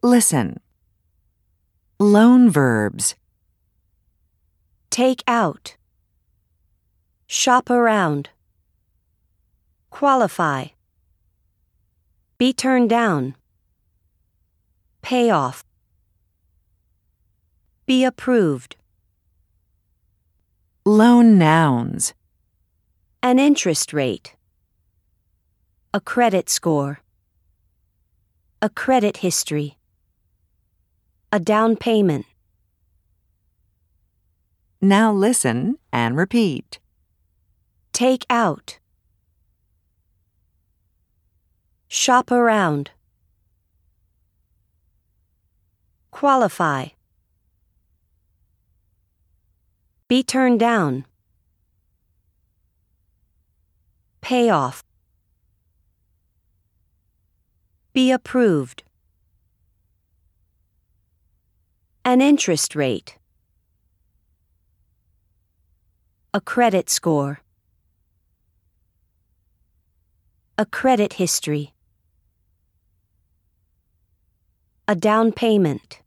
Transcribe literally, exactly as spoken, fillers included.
Listen. Loan verbs. Take out. Shop around. Qualify. Be turned down. Pay off. Be approved. Loan nouns. An interest rate. A credit score. A credit history. A down payment. Now listen and repeat. Take out. Shop around. Qualify. Be turned down. Pay off. Be approved. An interest rate. A credit score. A credit history. A down payment.